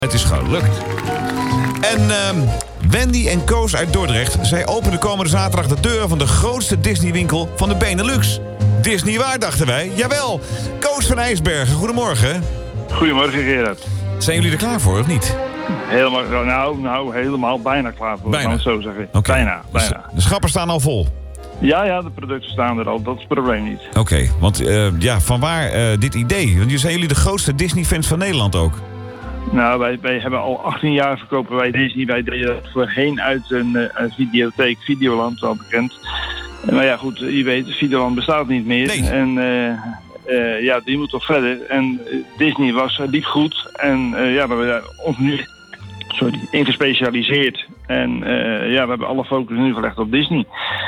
Het is gelukt. En Wendy en Koos uit Dordrecht. Zij openen komende zaterdag de deuren van de grootste Disney-winkel van de Benelux. Disney waar, dachten wij? Jawel. Koos van IJsbergen, goedemorgen. Goedemorgen, Gerard. Zijn jullie er klaar voor, of niet? Helemaal bijna klaar voor. Bijna. Kan het zo zeggen. Okay. Bijna. De schappen staan al vol. Ja, de producten staan er al. Dat is het probleem niet. Oké, want vanwaar dit idee? Want zijn jullie de grootste Disney-fans van Nederland ook? Nou, wij hebben al 18 jaar verkopen wij Disney. Wij deden dat voorheen uit een videotheek, Videoland, wel bekend. Maar ja, goed, je weet, Videoland bestaat niet meer. Nee. En die moet toch verder. En Disney liep goed. En we hebben ons nu ingespecialiseerd. En we hebben alle focus nu gelegd op Disney.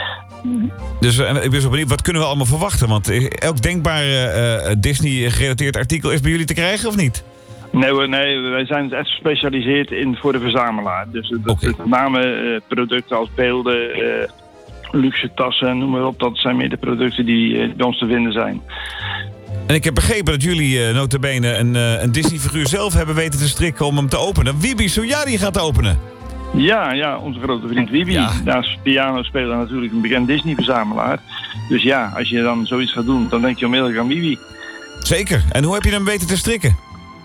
Dus ik ben zo benieuwd, wat kunnen we allemaal verwachten? Want elk denkbare Disney-gerelateerd artikel is bij jullie te krijgen, of niet? Nee, wij zijn echt gespecialiseerd voor de verzamelaar. Dus met name producten als beelden, luxe tassen, noem maar op. Dat zijn meer de producten die bij ons te vinden zijn. En ik heb begrepen dat jullie nota bene een Disney-figuur zelf hebben weten te strikken om hem te openen. Wibi Soyari gaat openen. Ja, onze grote vriend Wibi. Ja. Naast pianospeler natuurlijk een bekend Disney-verzamelaar. Dus ja, als je dan zoiets gaat doen, dan denk je onmiddellijk aan Wibi. Zeker. En hoe heb je hem weten te strikken?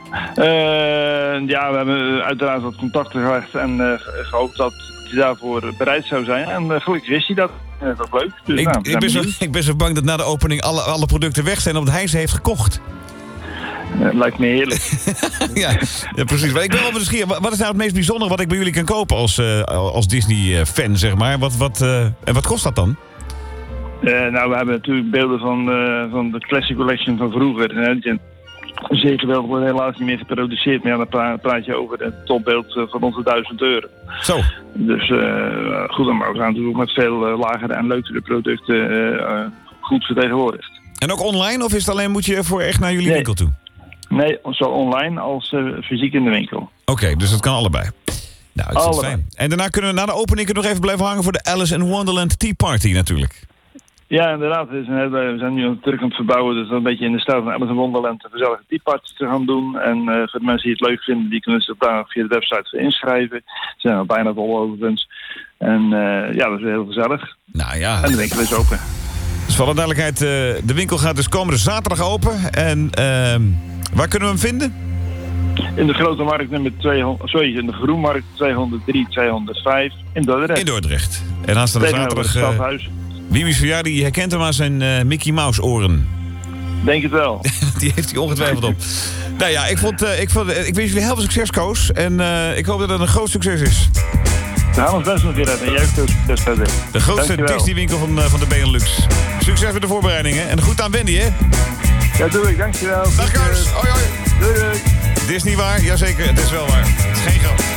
We hebben uiteraard wat contacten gelegd en gehoopt dat hij daarvoor bereid zou zijn. En gelukkig is hij dat. Dat is leuk. Dus, ik ben zo bang dat na de opening alle producten weg zijn omdat hij ze heeft gekocht. Lijkt me heerlijk. ja, precies. Maar ik ben wel nieuwsgierig. Wat is nou het meest bijzondere wat ik bij jullie kan kopen als Disney-fan, zeg maar? En wat kost dat dan? We hebben natuurlijk beelden van de Classic Collection van vroeger. Die zijn zeker wel, wordt helaas niet meer geproduceerd. Maar dan praat je over een topbeeld van rond de €1000. Zo. Dus goed, dan gaan we natuurlijk met veel lagere en leukere producten goed vertegenwoordigd. En ook online? Of is het alleen moet je voor echt naar jullie winkel toe? Nee, zowel online als fysiek in de winkel. Oké, dus dat kan allebei. Nou, het is fijn. En daarna kunnen we na de opening nog even blijven hangen voor de Alice in Wonderland Tea Party natuurlijk. Ja, inderdaad. We zijn nu terug aan het verbouwen. Dus een beetje in de stijl van Alice in Wonderland een gezellige Tea Party te gaan doen. En voor de mensen die het leuk vinden, die kunnen zich daar via de website voor inschrijven. Er zijn al bijna vol overigens. En dat is heel gezellig. Nou ja. En de winkel is open. Dus voor alle duidelijkheid, de winkel gaat dus komende zaterdag open. En waar kunnen we hem vinden? In de Grote Markt in de Groenmarkt 203, 205 in Dordrecht. In Dordrecht. En aanstaande zaterdag... Stadhuis. Wibi Soyari, die herkent hem aan zijn Mickey Mouse oren. Denk het wel. Die heeft hij ongetwijfeld op. Nou ja, ik wens jullie heel veel succes, Koos. En ik hoop dat het een groot succes is. We gaan ons best nog weer uit en jij ook veel succes verder. De grootste Disney-winkel van de Benelux. Succes met de voorbereidingen. En goed aan Wendy, hè? Ja, doe ik. Dankjewel. Dag, Koos. Hoi, hoi. Doei. Disney waar? Jazeker, het is wel waar. Het is geen grap.